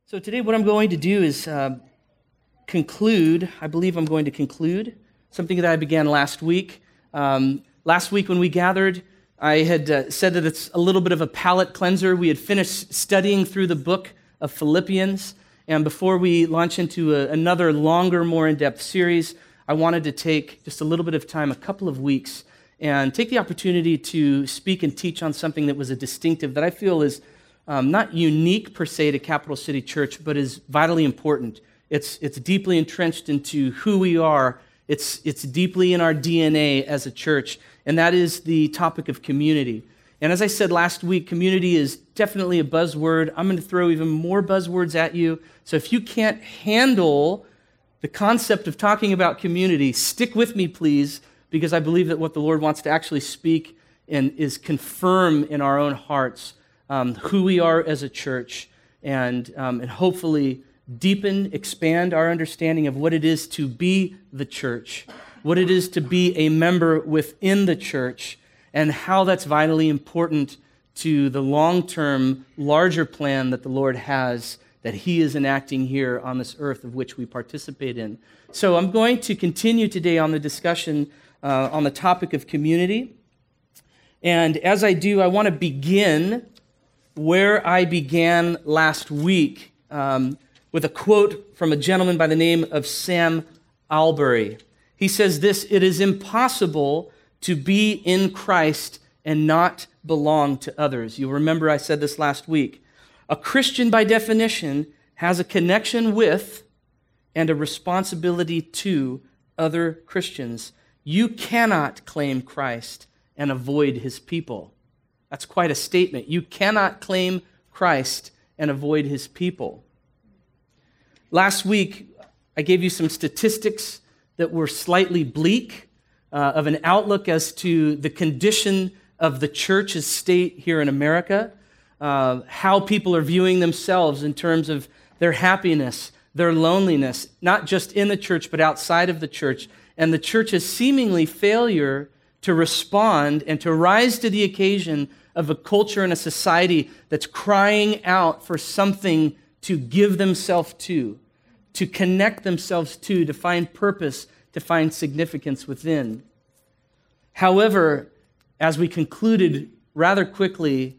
So today what I'm going to do is I believe I'm going to conclude something that I began last week. Last week when we gathered, I had said that it's a little bit of a palate cleanser. We had finished studying through the book of Philippians, and before we launch into another longer, more in-depth series, I wanted to take just a little bit of time, a couple of weeks, and take the opportunity to speak and teach on something that was a distinctive that I feel is not unique per se to Capital City Church, but is vitally important. It's deeply entrenched into who we are. It's deeply in our DNA as a church, and that is the topic of community. And as I said last week, community is definitely a buzzword. I'm going to throw even more buzzwords at you. So if you can't handle the concept of talking about community, stick with me, please, because I believe that what the Lord wants to actually speak and is confirm in our own hearts who we are as a church, and hopefully deepen, expand our understanding of what it is to be the church, what it is to be a member within the church, and how that's vitally important to the long-term, larger plan that the Lord has, that He is enacting here on this earth of which we participate in. So I'm going to continue today on the discussion on the topic of community. And as I do, I want to begin where I began last week with a quote from a gentleman by the name of Sam Allberry. He says this: "It is impossible to be in Christ and not belong to others." You'll remember I said this last week. A Christian, by definition, has a connection with and a responsibility to other Christians. You cannot claim Christ and avoid His people. That's quite a statement. You cannot claim Christ and avoid His people. Last week, I gave you some statistics that were slightly bleak of an outlook as to the condition of the church's state here in America, how people are viewing themselves in terms of their happiness, their loneliness, not just in the church, but outside of the church, and the church's seemingly failure to respond and to rise to the occasion of a culture and a society that's crying out for something to give themselves to connect themselves to find purpose, to find significance within. However, as we concluded rather quickly,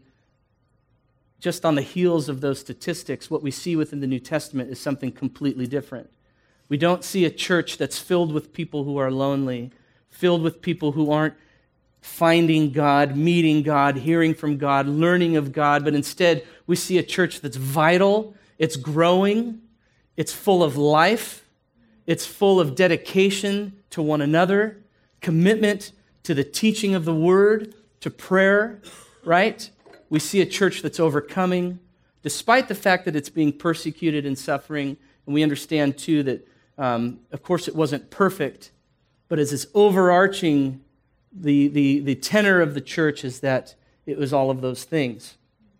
just on the heels of those statistics, what we see within the New Testament is something completely different. We don't see a church that's filled with people who are lonely, filled with people who aren't finding God, meeting God, hearing from God, learning of God, but instead we see a church that's vital, it's growing, it's full of life, it's full of dedication to one another, commitment to the teaching of the Word, to prayer, right? We see a church that's overcoming, despite the fact that it's being persecuted and suffering, and we understand too that, of course, it wasn't perfect, but as this overarching, the tenor of the church is that it was all of those things.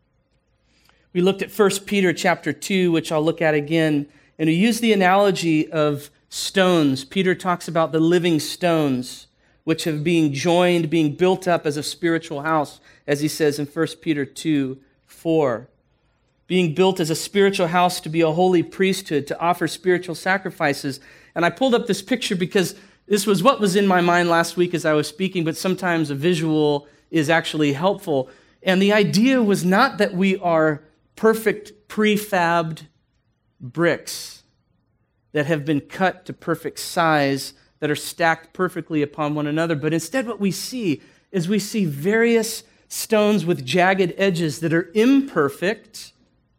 We looked at 1 Peter chapter 2, which I'll look at again, and we use the analogy of stones. Peter talks about the living stones, which have been joined, being built up as a spiritual house, as he says in 1 Peter 2:4. Being built as a spiritual house to be a holy priesthood, to offer spiritual sacrifices. And I pulled up this picture because this was what was in my mind last week as I was speaking, but sometimes a visual is actually helpful. And the idea was not that we are perfect prefabbed bricks that have been cut to perfect size, that are stacked perfectly upon one another, but instead what we see is we see various stones with jagged edges that are imperfect,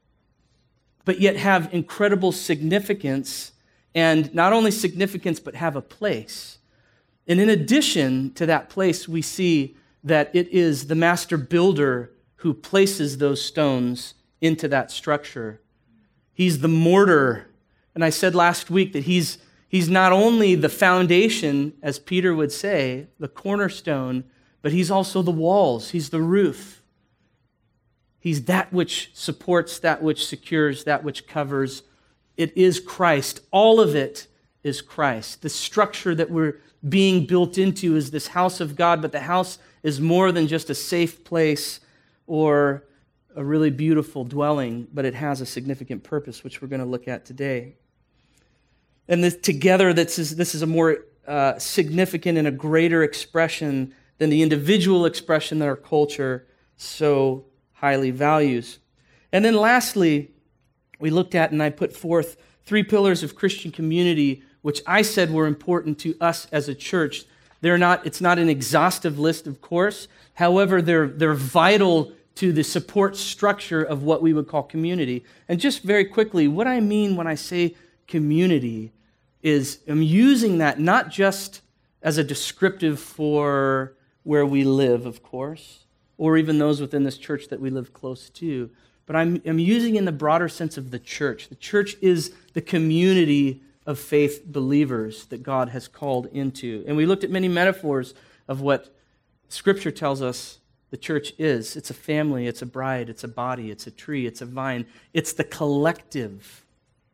but yet have incredible significance, and not only significance, but have a place. And in addition to that place, we see that it is the master builder who places those stones into that structure. He's the mortar. And I said last week that he's not only the foundation, as Peter would say, the cornerstone, but he's also the walls. He's the roof. He's that which supports, that which secures, that which covers. It is Christ. All of it is Christ. The structure that we're being built into is this house of God, but the house is more than just a safe place or a really beautiful dwelling, but it has a significant purpose, which we're going to look at today. And together, this is a more significant and a greater expression than the individual expression that our culture so highly values. And then lastly, we looked at and I put forth 3 pillars of Christian community, which I said were important to us as a church. It's not an exhaustive list, of course. However, they're vital to the support structure of what we would call community. And just very quickly, what I mean when I say community is I'm using that not just as a descriptive for where we live, of course, or even those within this church that we live close to, but I'm using in the broader sense of the church. The church is the community of faith believers that God has called into. And we looked at many metaphors of what Scripture tells us the church is. It's a family, it's a bride, it's a body, it's a tree, it's a vine. It's the collective.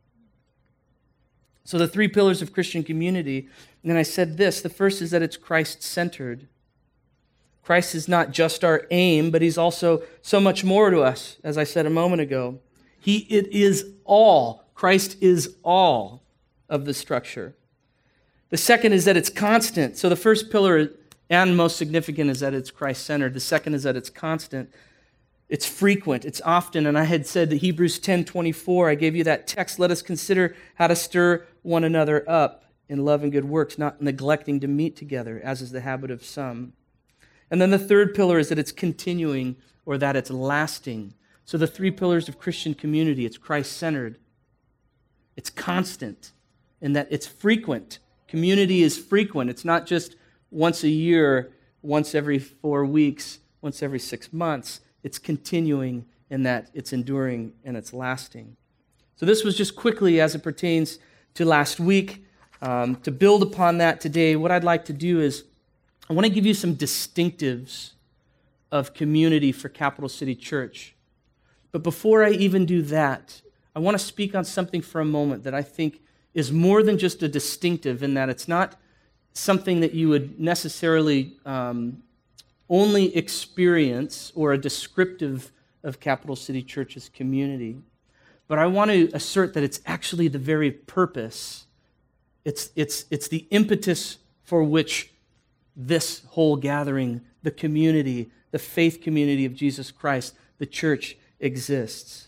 So the 3 pillars of Christian community, and then I said this. The first is that it's Christ-centered. Christ is not just our aim, but he's also so much more to us, as I said a moment ago. It is all. Christ is all of the structure. The second is that it's constant. So the first pillar and most significant is that it's Christ-centered. The second is that it's constant. It's frequent. It's often. And I had said that Hebrews 10:24, I gave you that text. Let us consider how to stir one another up in love and good works, not neglecting to meet together, as is the habit of some. And then the third pillar is that it's continuing or that it's lasting. So the 3 pillars of Christian community, it's Christ-centered. It's constant in that it's frequent. Community is frequent. It's not just once a year, once every 4 weeks, once every 6 months. It's continuing in that it's enduring and it's lasting. So this was just quickly as it pertains to last week. To build upon that today, what I'd like to do is I want to give you some distinctives of community for Capital City Church. But before I even do that, I want to speak on something for a moment that I think is more than just a distinctive in that it's not something that you would necessarily only experience or a descriptive of Capital City Church's community. But I want to assert that it's actually the very purpose. It's the impetus for which this whole gathering, the community, the faith community of Jesus Christ, the church exists.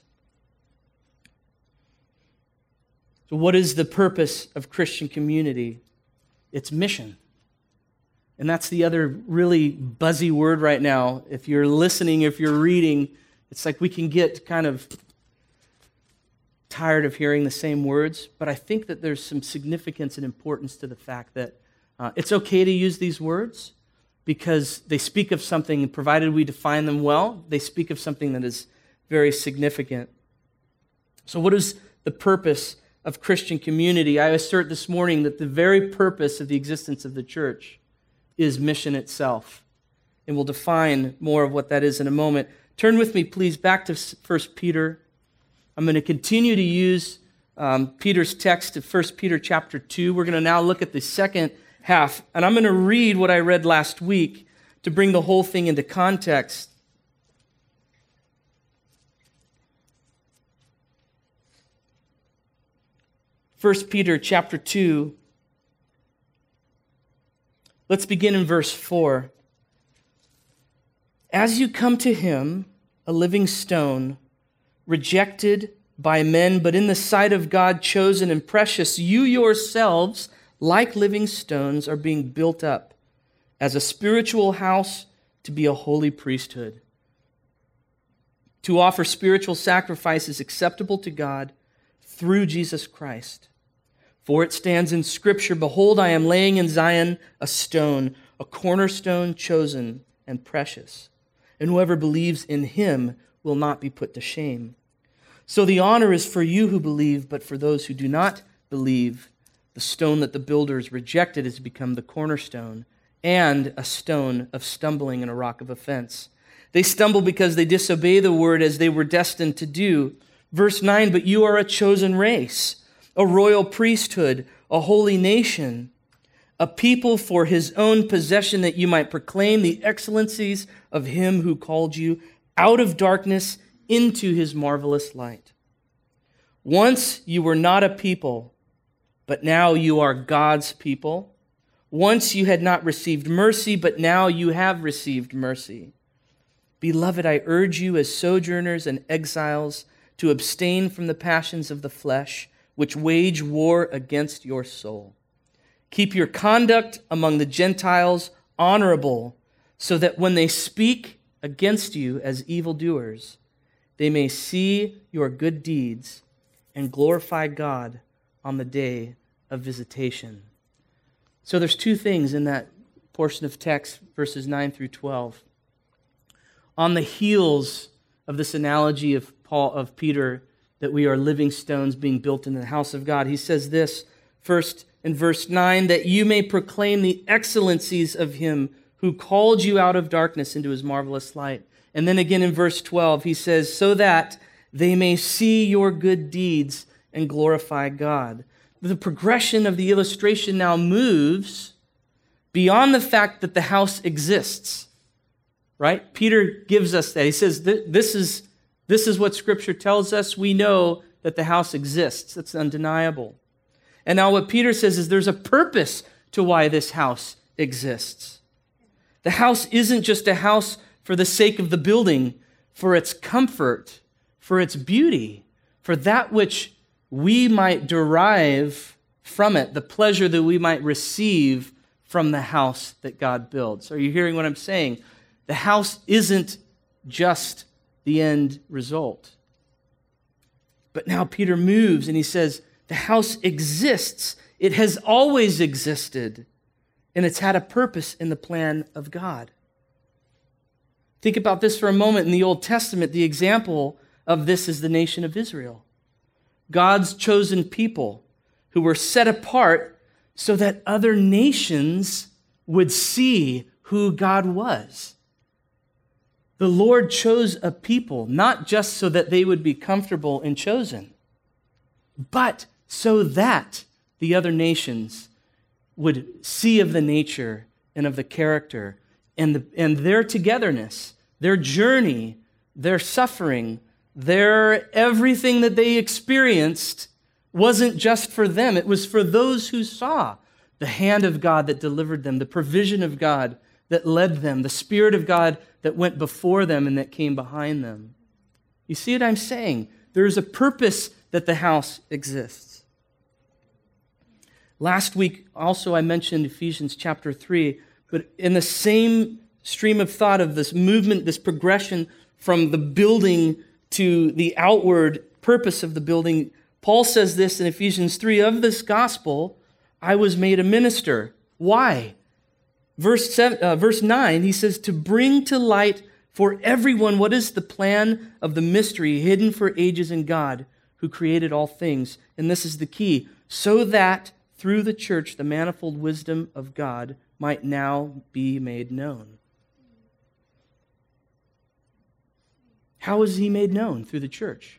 So what is the purpose of Christian community? It's mission. And that's the other really buzzy word right now. If you're listening, if you're reading, it's like we can get kind of tired of hearing the same words, but I think that there's some significance and importance to the fact that it's okay to use these words because they speak of something, provided we define them well, they speak of something that is very significant. So what is the purpose of Christian community? I assert this morning that the very purpose of the existence of the church is mission itself. And we'll define more of what that is in a moment. Turn with me, please, back to 1 Peter. I'm going to continue to use Peter's text of 1 Peter chapter 2. We're going to now look at the second half. And I'm going to read what I read last week to bring the whole thing into context. 1 Peter chapter 2. Let's begin in verse 4. As you come to him, a living stone, rejected by men, but in the sight of God chosen and precious, you yourselves, like living stones, are being built up as a spiritual house to be a holy priesthood, to offer spiritual sacrifices acceptable to God through Jesus Christ. For it stands in Scripture, behold, I am laying in Zion a stone, a cornerstone chosen and precious, and whoever believes in him will not be put to shame. So the honor is for you who believe, but for those who do not believe, the stone that the builders rejected has become the cornerstone, and a stone of stumbling and a rock of offense. They stumble because they disobey the word as they were destined to do. Verse 9, but you are a chosen race, a royal priesthood, a holy nation, a people for his own possession, that you might proclaim the excellencies of him who called you out of darkness into his marvelous light. Once you were not a people, but now you are God's people. Once you had not received mercy, but now you have received mercy. Beloved, I urge you as sojourners and exiles to abstain from the passions of the flesh, which wage war against your soul. Keep your conduct among the Gentiles honorable, so that when they speak against you as evildoers, they may see your good deeds and glorify God on the day of visitation. So there's two things in that portion of text, verses 9 through 12. On the heels of this analogy of Peter, that we are living stones being built into the house of God, he says this first in verse 9, that you may proclaim the excellencies of him who called you out of darkness into his marvelous light. And then again in verse 12, he says, so that they may see your good deeds and glorify God. The progression of the illustration now moves beyond the fact that the house exists, right? Peter gives us that. He says, this is what Scripture tells us. We know that the house exists. It's undeniable. And now what Peter says is there's a purpose to why this house exists. The house isn't just a house for the sake of the building, for its comfort, for its beauty, for that which we might derive from it, the pleasure that we might receive from the house that God builds. Are you hearing what I'm saying? The house isn't just the end result. But now Peter moves and he says, the house exists. It has always existed. And it's had a purpose in the plan of God. Think about this for a moment. In the Old Testament, the example of this is the nation of Israel. God's chosen people who were set apart so that other nations would see who God was. The Lord chose a people, not just so that they would be comfortable and chosen, but so that the other nations would see of the nature and of the character and their togetherness, their journey, their suffering, their everything that they experienced wasn't just for them. It was for those who saw the hand of God that delivered them, the provision of God that led them, the Spirit of God that went before them and that came behind them. You see what I'm saying? There is a purpose that the house exists. Last week, also, I mentioned Ephesians chapter 3, but in the same stream of thought of this movement, this progression from the building to the outward purpose of the building, Paul says this in Ephesians 3, of this gospel, I was made a minister. Why? Verse 9, he says, to bring to light for everyone what is the plan of the mystery hidden for ages in God, who created all things. And this is the key, so that through the church the manifold wisdom of God might now be made known. How is he made known? Through the church.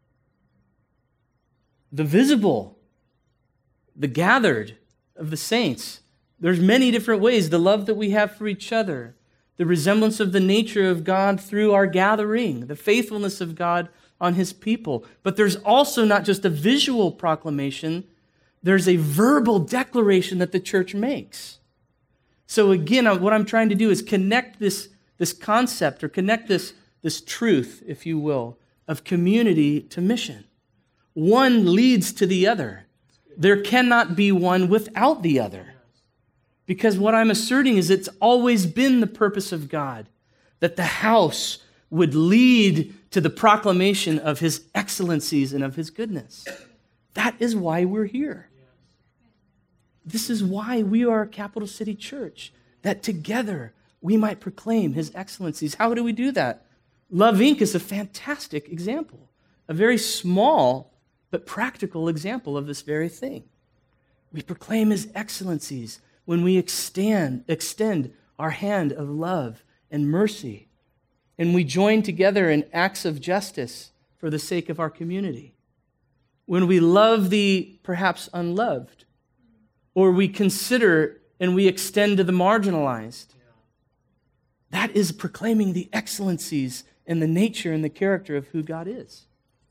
The visible, the gathered of the saints. There's many different ways. The love that we have for each other, the resemblance of the nature of God through our gathering, the faithfulness of God on his people. But there's also not just a visual proclamation, there's a verbal declaration that the church makes. So again, what I'm trying to do is connect this concept, or connect this truth, if you will, of community to mission. One leads to the other. There cannot be one without the other. Because what I'm asserting is it's always been the purpose of God that the house would lead to the proclamation of his excellencies and of his goodness. That is why we're here. This is why we are a Capital City Church, that together we might proclaim his excellencies. How do we do that? Love Inc. is a fantastic example, a very small but practical example of this very thing. We proclaim his excellencies when we extend our hand of love and mercy, and we join together in acts of justice for the sake of our community. When we love the perhaps unloved, or we consider and we extend to the marginalized. That is proclaiming the excellencies and the nature and the character of who God is.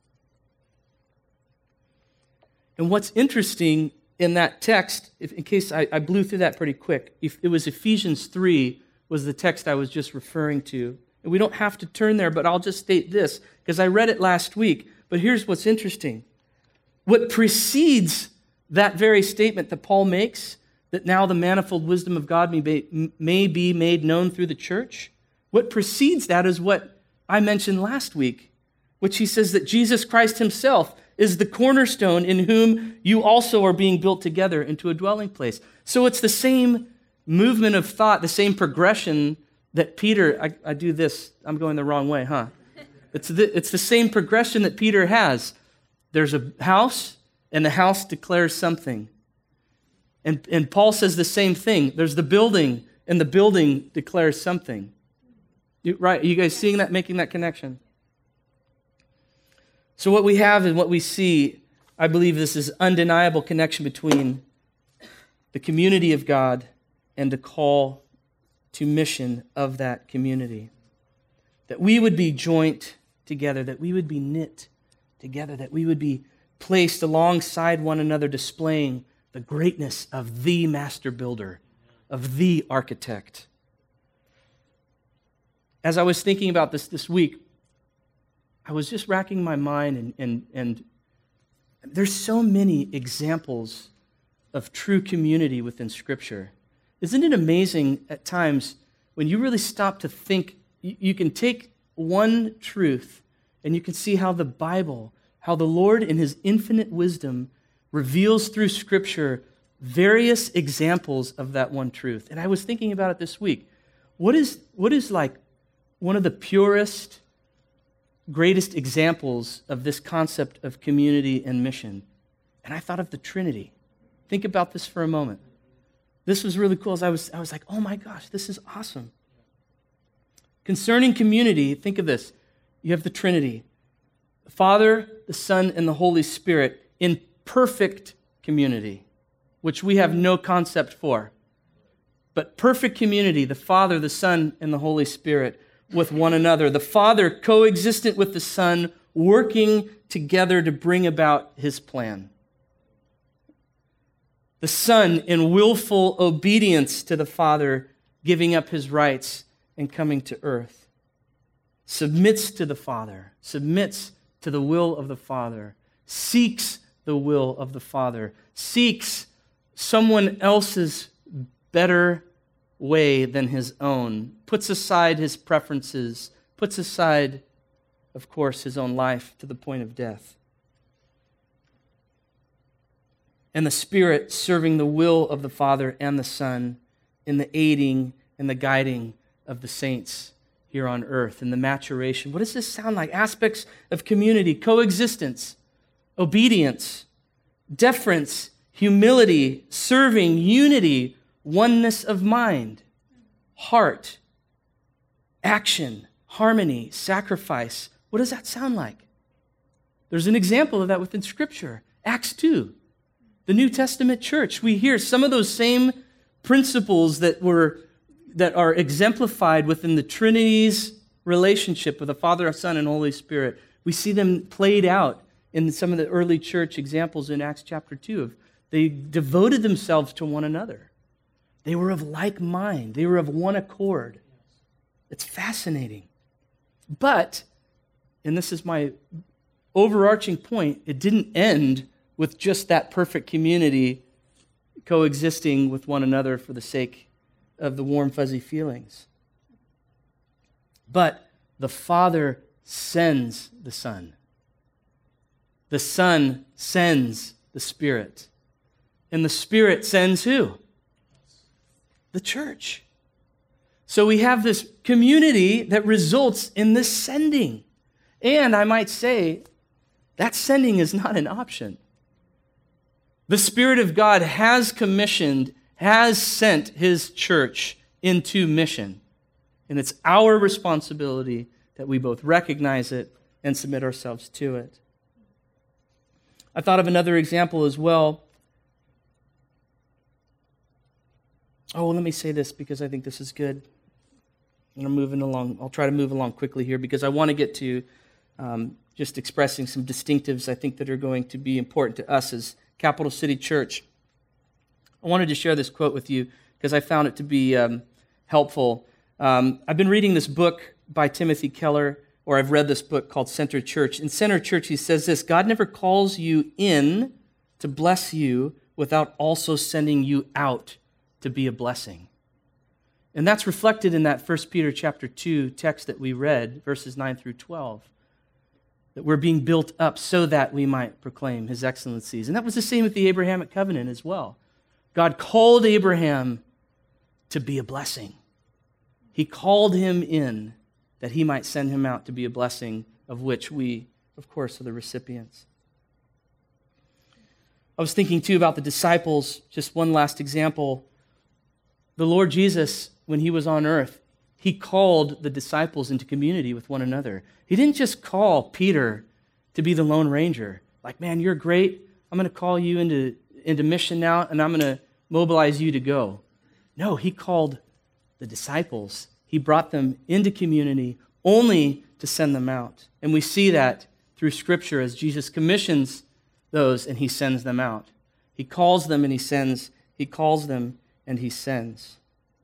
And what's interesting in that text, in case I blew through that pretty quick, it was Ephesians 3 was the text I was just referring to. And we don't have to turn there, but I'll just state this, because I read it last week. But here's what's interesting. What precedes that very statement that Paul makes, that now the manifold wisdom of God may be made known through the church, what precedes that is what I mentioned last week, which he says that Jesus Christ himself is the cornerstone in whom you also are being built together into a dwelling place. So it's the same movement of thought, the same progression that Peter, I do this, I'm going the wrong way, huh? It's the same progression that Peter has. There's a house, and the house declares something. And Paul says the same thing. There's the building, and the building declares something. Right? Are you guys seeing that, making that connection? So what we have and what we see, I believe this is undeniable connection between the community of God and the call to mission of that community. That we would be joint together, that we would be knit together, that we would be placed alongside one another, displaying the greatness of the master builder, of the architect. As I was thinking about this week, I was just racking my mind, and there's so many examples of true community within Scripture. Isn't it amazing at times when you really stop to think, you can take one truth and you can see how the Bible, how the Lord in his infinite wisdom reveals through Scripture various examples of that one truth. And I was thinking about it this week. What is like one of the purest, greatest examples of this concept of community and mission? And I thought of the Trinity. Think about this for a moment. This was really cool. I was like, oh my gosh, this is awesome. Concerning community, think of this. You have the Trinity, the Father, the Son, and the Holy Spirit in perfect community, which we have no concept for. But perfect community, the Father, the Son, and the Holy Spirit with one another. The Father coexistent with the Son, working together to bring about his plan. The Son in willful obedience to the Father, giving up his rights and coming to earth. Submits to the Father, submits to the will of the Father, seeks the will of the Father, seeks someone else's better way than his own, puts aside his preferences, puts aside, of course, his own life to the point of death. And the Spirit serving the will of the Father and the Son in the aiding and the guiding of the saints here on earth, in the maturation. What does this sound like? Aspects of community, coexistence, obedience, deference, humility, serving, unity, oneness of mind, heart, action, harmony, sacrifice. What does that sound like? There's an example of that within Scripture. Acts 2. The New Testament church, we hear some of those same principles that are exemplified within the Trinity's relationship with the Father, Son, and Holy Spirit. We see them played out in some of the early church examples in Acts chapter 2. They devoted themselves to one another. They were of like mind. They were of one accord. It's fascinating. But, and this is my overarching point, it didn't end with just that perfect community coexisting with one another for the sake of the warm, fuzzy feelings. But the Father sends the Son. The Son sends the Spirit. And the Spirit sends who? The church. So we have this community that results in this sending. And I might say, that sending is not an option. The Spirit of God has commissioned, has sent his church into mission. And it's our responsibility that we both recognize it and submit ourselves to it. I thought of another example as well. Oh, let me say this because I think this is good. I'm moving along. I'll try to move along quickly here because I want to get to just expressing some distinctives I think that are going to be important to us as Capital City Church. I wanted to share this quote with you because I found it to be helpful. I've been reading this book by Timothy Keller, or I've read this book called Center Church. In Center Church, he says this: God never calls you in to bless you without also sending you out to be a blessing. And that's reflected in that 1 Peter chapter 2 text that we read, verses 9 through 12, that we're being built up so that we might proclaim his excellencies. And that was the same with the Abrahamic covenant as well. God called Abraham to be a blessing. He called him in that he might send him out to be a blessing, of which we, of course, are the recipients. I was thinking, too, about the disciples. Just one last example. The Lord Jesus, when he was on earth, he called the disciples into community with one another. He didn't just call Peter to be the Lone Ranger. Like, man, you're great. I'm going to call you into mission now, and I'm going to mobilize you to go. No, he called the disciples. He brought them into community only to send them out. And we see that through Scripture as Jesus commissions those and he sends them out. He calls them and he sends. He calls them and he sends.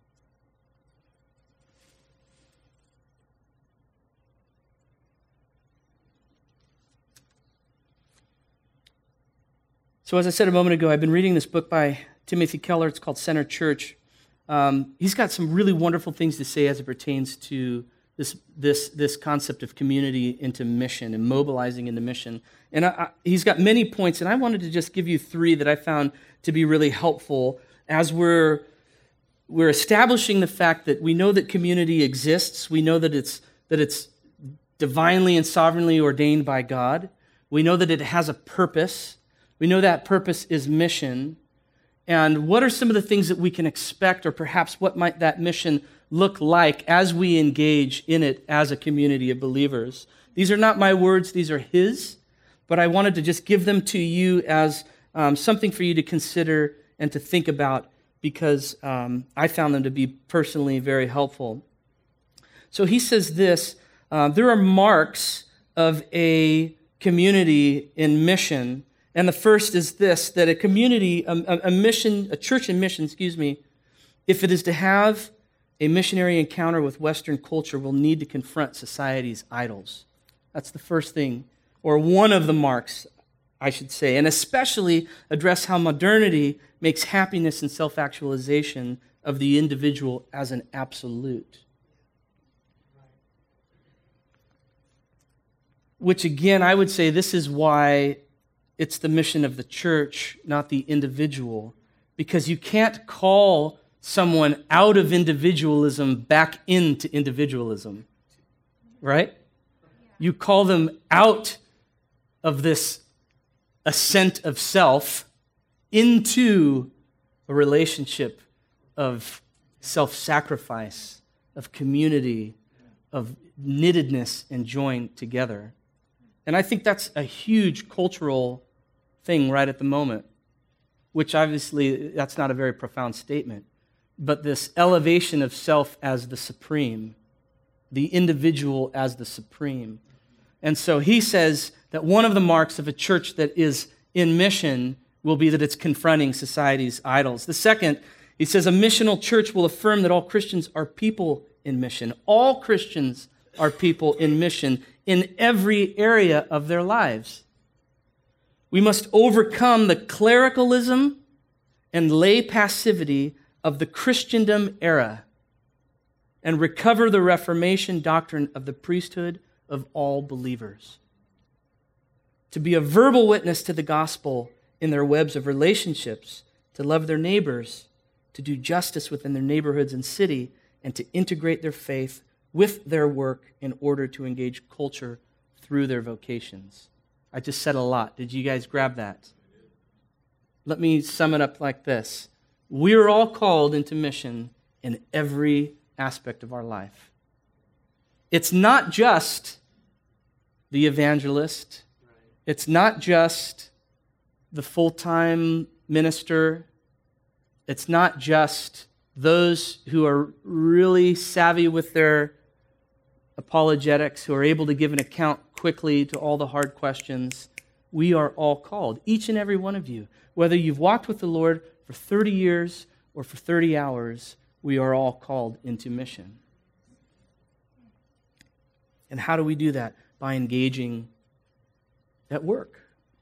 So as I said a moment ago, I've been reading this book by Timothy Keller. It's called Center Church. He's got some really wonderful things to say as it pertains to this concept of community into mission and mobilizing into mission. And he's got many points, and I wanted to just give you three that I found to be really helpful as we're establishing the fact that we know that community exists. We know that it's divinely and sovereignly ordained by God. We know that it has a purpose. We know that purpose is mission. And what are some of the things that we can expect, or perhaps what might that mission look like as we engage in it as a community of believers? These are not my words, these are his, but I wanted to just give them to you as something for you to consider and to think about because I found them to be personally very helpful. So he says this: there are marks of a community in mission. And the first is this, that a community, a church in mission, if it is to have a missionary encounter with Western culture, will need to confront society's idols. That's the first thing, or one of the marks, I should say, and especially address how modernity makes happiness and self-actualization of the individual as an absolute. Which again, I would say this is why it's the mission of the church, not the individual, because you can't call someone out of individualism back into individualism, right? You call them out of this ascent of self into a relationship of self-sacrifice, of community, of knittedness and joined together. And I think that's a huge cultural thing right at the moment, which obviously that's not a very profound statement, but this elevation of self as the supreme, the individual as the supreme. And so he says that one of the marks of a church that is in mission will be that it's confronting society's idols. The second, he says, a missional church will affirm that all Christians are people in mission. All Christians are people in mission in every area of their lives. We must overcome the clericalism and lay passivity of the Christendom era and recover the Reformation doctrine of the priesthood of all believers. To be a verbal witness to the gospel in their webs of relationships, to love their neighbors, to do justice within their neighborhoods and city, and to integrate their faith with their work in order to engage culture through their vocations. I just said a lot. Did you guys grab that? Let me sum it up like this. We're all called into mission in every aspect of our life. It's not just the evangelist. It's not just the full-time minister. It's not just those who are really savvy with their apologetics, who are able to give an account quickly to all the hard questions. We are all called, each and every one of you. Whether you've walked with the Lord for 30 years or for 30 hours, we are all called into mission. And how do we do that? By engaging at work.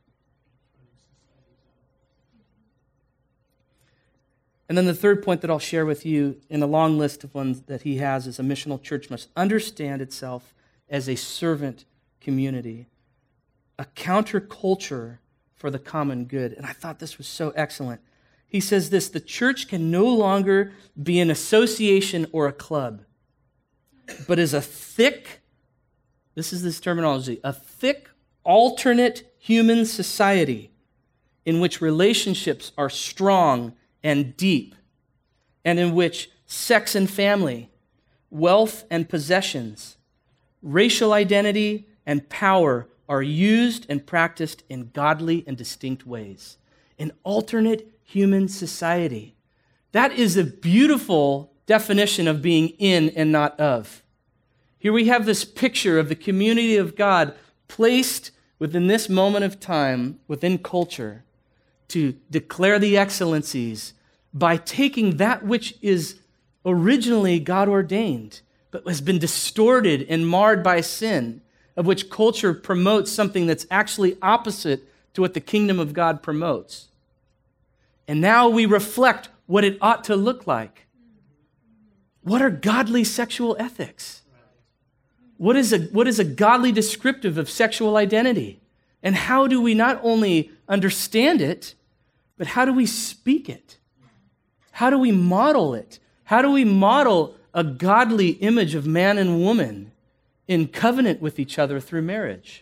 And then the third point that I'll share with you in a long list of ones that he has is a missional church must understand itself as a servant community, a counterculture for the common good. And I thought this was so excellent. He says this: the church can no longer be an association or a club, but is a thick, this is this terminology, a thick alternate human society in which relationships are strong and deep, and in which sex and family, wealth and possessions, racial identity and power are used and practiced in godly and distinct ways. An alternate human society. That is a beautiful definition of being in and not of. Here we have this picture of the community of God placed within this moment of time, within culture, to declare the excellencies by taking that which is originally God ordained, but has been distorted and marred by sin, of which culture promotes something that's actually opposite to what the kingdom of God promotes. And now we reflect what it ought to look like. What are godly sexual ethics? What is a godly descriptive of sexual identity? And how do we not only understand it, but how do we speak it? How do we model it? How do we model a godly image of man and woman in covenant with each other through marriage?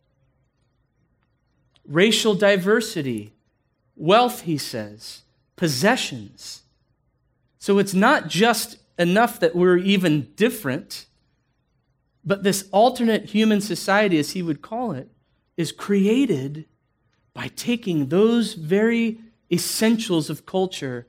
Racial diversity, wealth, he says, possessions. So it's not just enough that we're even different, but this alternate human society, as he would call it, is created by taking those very essentials of culture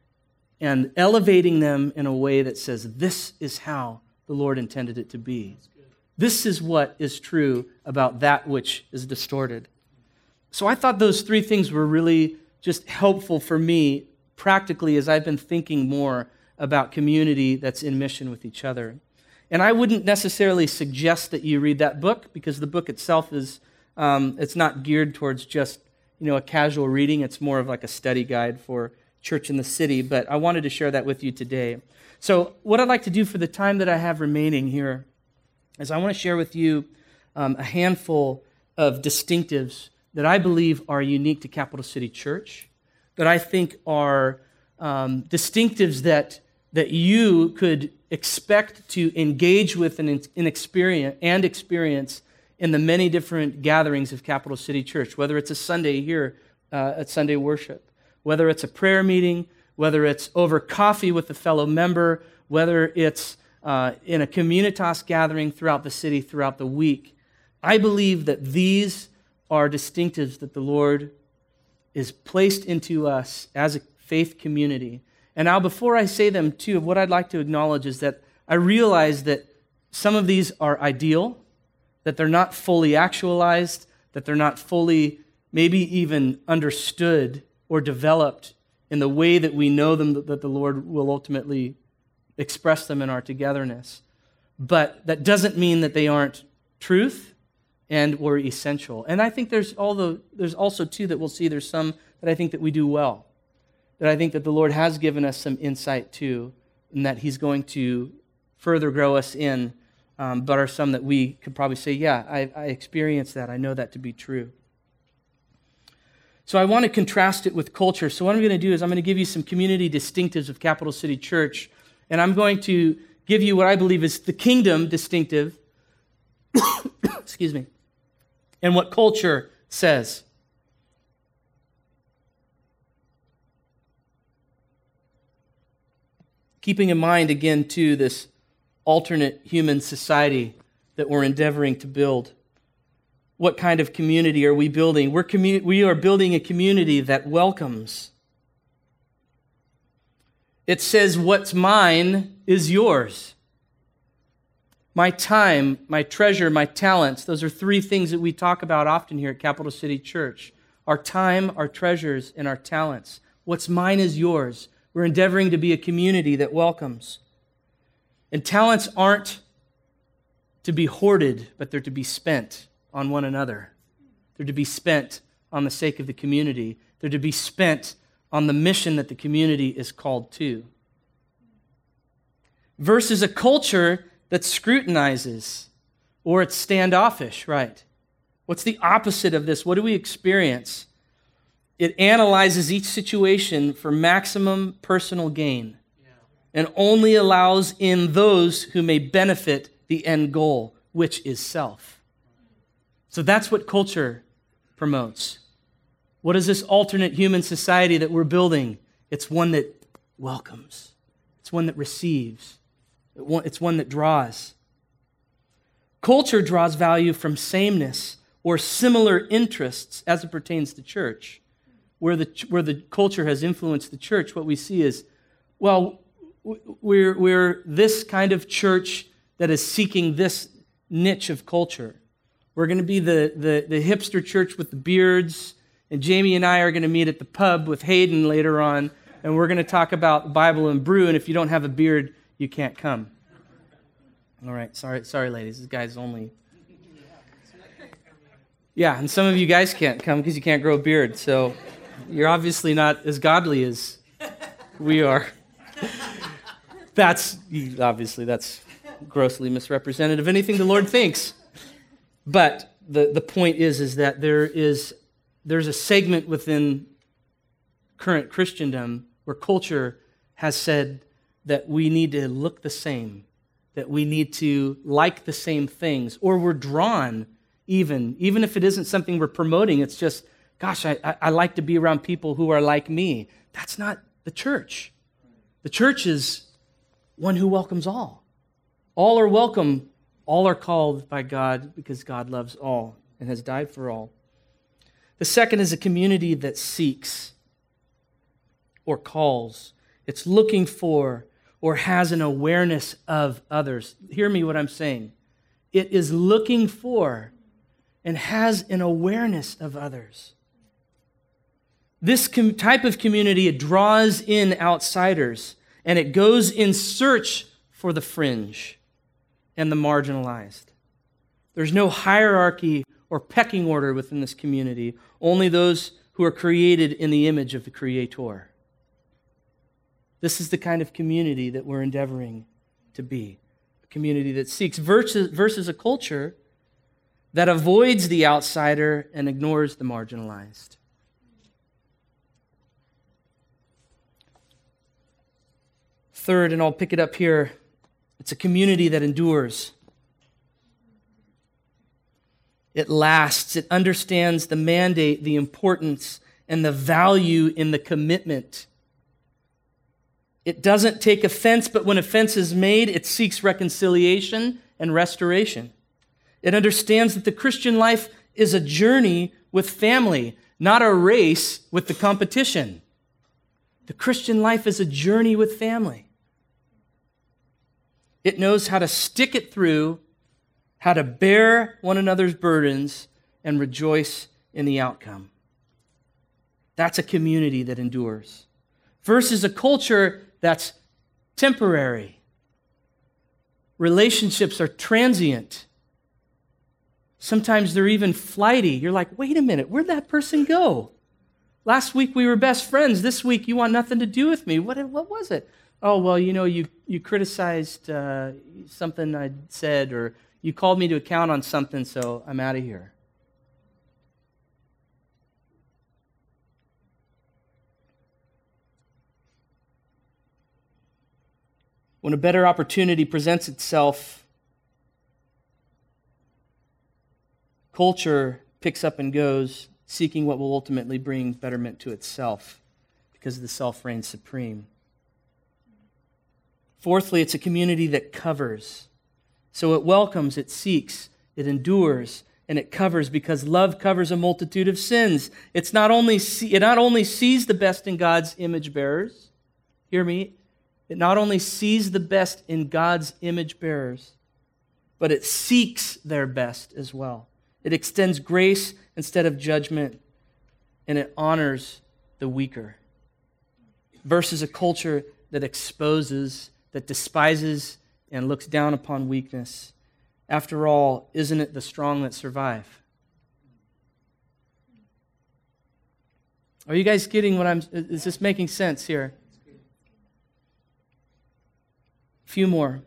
and elevating them in a way that says, this is how the Lord intended it to be. This is what is true about that which is distorted. So I thought those three things were really just helpful for me practically as I've been thinking more about community that's in mission with each other. And I wouldn't necessarily suggest that you read that book, because the book itself is, it's not geared towards just, a casual reading. It's more of like a study guide for church in the city, but I wanted to share that with you today. So what I'd like to do for the time that I have remaining here is I want to share with you a handful of distinctives that I believe are unique to Capital City Church, that I think are distinctives that you could expect to engage with and experience in the many different gatherings of Capital City Church, whether it's a Sunday here at Sunday worship, whether it's a prayer meeting, whether it's over coffee with a fellow member, whether it's in a communitas gathering throughout the city, throughout the week. I believe that these are distinctives that the Lord is placed into us as a faith community. And now, before I say them too, what I'd like to acknowledge is that I realize that some of these are ideal, that they're not fully actualized, that they're not fully maybe even understood or developed in the way that we know them, that the Lord will ultimately express them in our togetherness. But that doesn't mean that they aren't truth and or essential. And I think there's also too that we'll see there's some that I think that we do well, that I think that the Lord has given us some insight to, and that he's going to further grow us in, but are some that we could probably say, yeah, I experienced that. I know that to be true. So I want to contrast it with culture. So what I'm going to do is I'm going to give you some community distinctives of Capital City Church, and I'm going to give you what I believe is the kingdom distinctive, excuse me, and what culture says. Keeping in mind, again, too, this alternate human society that we're endeavoring to build. What kind of community are we building? We are building a community that welcomes. It says, what's mine is yours. My time, my treasure, my talents, those are three things that we talk about often here at Capital City Church. Our time, our treasures, and our talents. What's mine is yours. We're endeavoring to be a community that welcomes. And talents aren't to be hoarded, but they're to be spent on one another. They're to be spent on the sake of the community. They're to be spent on the mission that the community is called to. Versus a culture that scrutinizes, or it's standoffish, right? What's the opposite of this? What do we experience? It analyzes each situation for maximum personal gain and only allows in those who may benefit the end goal, which is self. So that's what culture promotes. What is this alternate human society that we're building? It's one that welcomes. It's one that receives. It's one that draws. Culture draws value from sameness or similar interests as it pertains to church. Where the culture has influenced the church, what we see is, well, we're this kind of church that is seeking this niche of culture. We're going to be the hipster church with the beards, and Jamie and I are going to meet at the pub with Hayden later on, and we're going to talk about the Bible and brew, and if you don't have a beard, you can't come. All right, sorry, ladies. This guy's only... Yeah, and some of you guys can't come because you can't grow a beard, so you're obviously not as godly as we are. That's grossly misrepresented of anything the Lord thinks. But the point is that there's a segment within current Christendom where culture has said that we need to look the same, that we need to like the same things, or we're drawn even if it isn't something we're promoting. It's just, gosh, I like to be around people who are like me. That's not the church. The church is one who welcomes all. All are welcome. All are called by God because God loves all and has died for all. The second is a community that seeks or calls. It's looking for or has an awareness of others. Hear me what I'm saying. It is looking for and has an awareness of others. This type of community, it draws in outsiders, and it goes in search for the fringe and the marginalized. There's no hierarchy or pecking order within this community, only those who are created in the image of the Creator. This is the kind of community that we're endeavoring to be, a community that seeks versus a culture that avoids the outsider and ignores the marginalized. Third, and I'll pick it up here, it's a community that endures. It lasts. It understands the mandate, the importance, and the value in the commitment. It doesn't take offense, but when offense is made, it seeks reconciliation and restoration. It understands that the Christian life is a journey with family, not a race with the competition. The Christian life is a journey with family. It knows how to stick it through, how to bear one another's burdens, and rejoice in the outcome. That's a community that endures. Versus a culture that's temporary. Relationships are transient. Sometimes they're even flighty. You're like, wait a minute, where'd that person go? Last week we were best friends. This week you want nothing to do with me. What was it? Oh, well, you criticized something I'd said, or you called me to account on something, so I'm out of here. When a better opportunity presents itself, culture picks up and goes, seeking what will ultimately bring betterment to itself, because the self reigns supreme. Fourthly, it's a community that covers. So it welcomes, it seeks, it endures, and it covers, because love covers a multitude of sins. It not only sees the best in God's image bearers, hear me, It not only sees the best in God's image bearers, but it seeks their best as well. It extends grace instead of judgment, and it honors the weaker. Versus a culture that exposes, that despises, and looks down upon weakness. After all, isn't it the strong that survive? Are you guys getting what is this making sense here? A few more.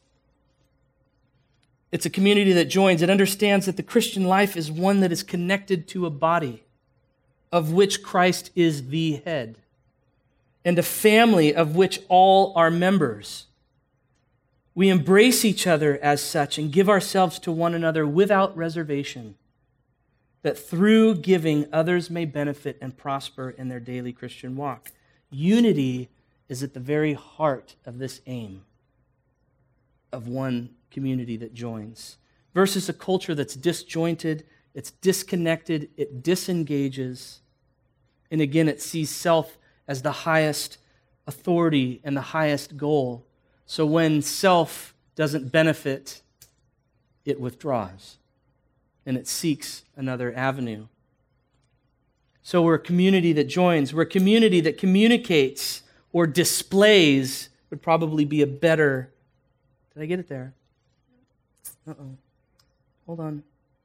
It's a community that joins. It understands that the Christian life is one that is connected to a body of which Christ is the head, and a family of which all are members. We embrace each other as such and give ourselves to one another without reservation, that through giving others may benefit and prosper in their daily Christian walk. Unity is at the very heart of this aim of one community that joins, versus a culture that's disjointed, it's disconnected, it disengages, and again, it sees self as the highest authority and the highest goal. So when self doesn't benefit, it withdraws, and it seeks another avenue. So we're a community that joins. We're a community that communicates or displays, would probably be a better. Did I get it there? Uh-oh. Hold on.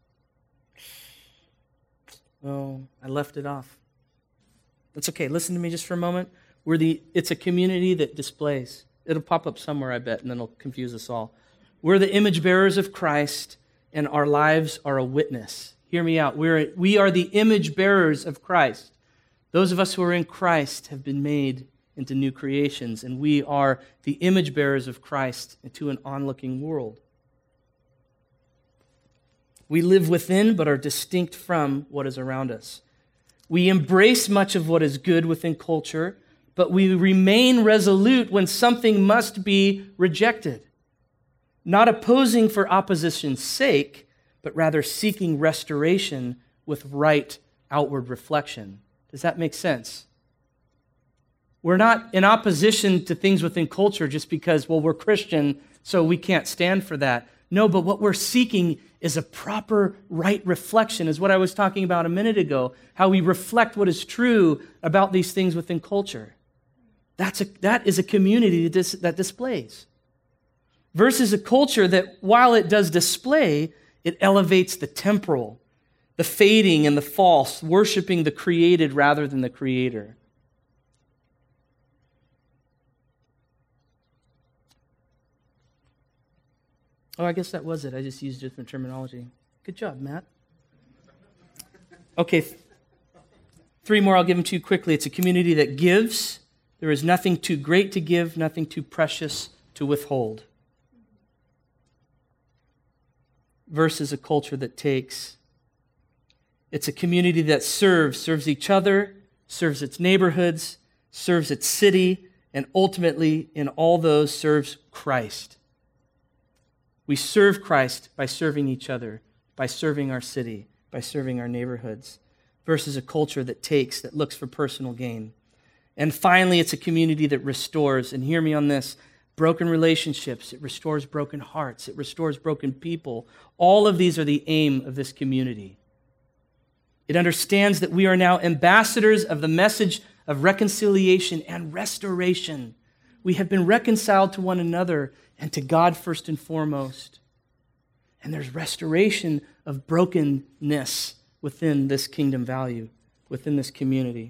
Oh, I left it off. That's okay. Listen to me just for a moment. It's a community that displays. It'll pop up somewhere, I bet, and then it'll confuse us all. We're the image bearers of Christ, and our lives are a witness. Hear me out. We are the image bearers of Christ. Those of us who are in Christ have been made into new creations, and we are the image bearers of Christ into an onlooking world. We live within but are distinct from what is around us. We embrace much of what is good within culture, but we remain resolute when something must be rejected. Not opposing for opposition's sake, but rather seeking restoration with right outward reflection. Does that make sense? We're not in opposition to things within culture just because, well, we're Christian, so we can't stand for that. No, but what we're seeking is a proper right reflection, is what I was talking about a minute ago, how we reflect what is true about these things within culture. That is a community that displays. Versus a culture that, while it does display, it elevates the temporal, the fading and the false, worshiping the created rather than the creator. Oh, I guess that was it. I just used different terminology. Good job, Matt. Okay, 3 more. I'll give them to you quickly. It's a community that gives. There is nothing too great to give, nothing too precious to withhold. Versus a culture that takes. It's a community that serves each other, serves its neighborhoods, serves its city, and ultimately, in all those, serves Christ. We serve Christ by serving each other, by serving our city, by serving our neighborhoods, versus a culture that takes, that looks for personal gain. And finally, it's a community that restores, and hear me on this, broken relationships, it restores broken hearts, it restores broken people. All of these are the aim of this community. It understands that we are now ambassadors of the message of reconciliation and restoration. We have been reconciled to one another and to God first and foremost. And there's restoration of brokenness within this kingdom value, within this community.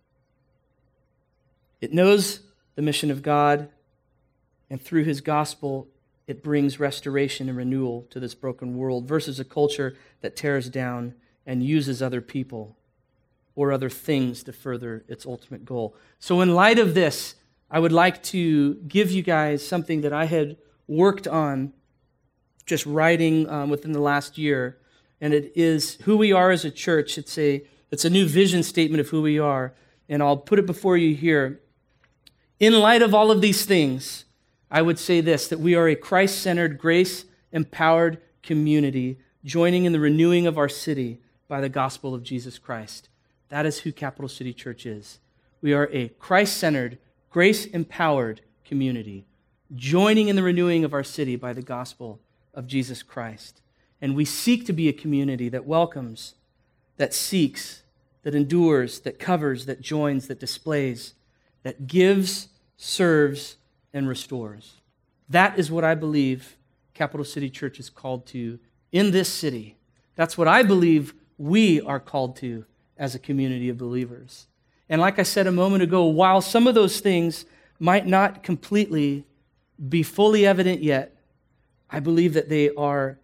It knows the mission of God, and through his gospel, it brings restoration and renewal to this broken world, versus a culture that tears down and uses other people or other things to further its ultimate goal. So in light of this, I would like to give you guys something that I had worked on just writing within the last year, and it is who we are as a church. It's a new vision statement of who we are, and I'll put it before you here. In light of all of these things, I would say this, that we are a Christ-centered, grace-empowered community joining in the renewing of our city by the gospel of Jesus Christ. That is who Capital City Church is. We are a Christ-centered, grace-empowered community, joining in the renewing of our city by the gospel of Jesus Christ. And we seek to be a community that welcomes, that seeks, that endures, that covers, that joins, that displays, that gives, serves, and restores. That is what I believe Capital City Church is called to in this city. That's what I believe we are called to as a community of believers. And like I said a moment ago, while some of those things might not completely be fully evident yet, I believe that they are.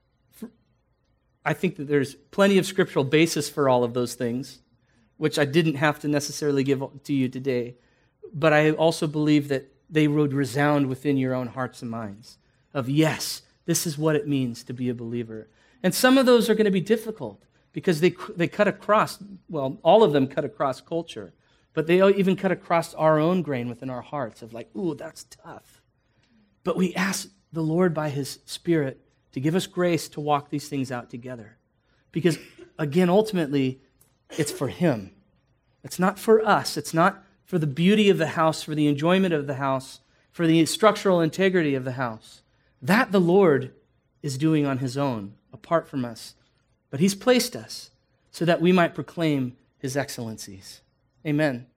I think that there's plenty of scriptural basis for all of those things, which I didn't have to necessarily give to you today. But I also believe that they would resound within your own hearts and minds of, yes, this is what it means to be a believer. And some of those are going to be difficult because they cut across, well, all of them cut across culture, but they even cut across our own grain within our hearts of like, ooh, that's tough. But we ask the Lord by His Spirit to give us grace to walk these things out together. Because, again, ultimately, it's for Him. It's not for us. It's not for the beauty of the house, for the enjoyment of the house, for the structural integrity of the house. That the Lord is doing on His own, apart from us. But He's placed us so that we might proclaim His excellencies. Amen.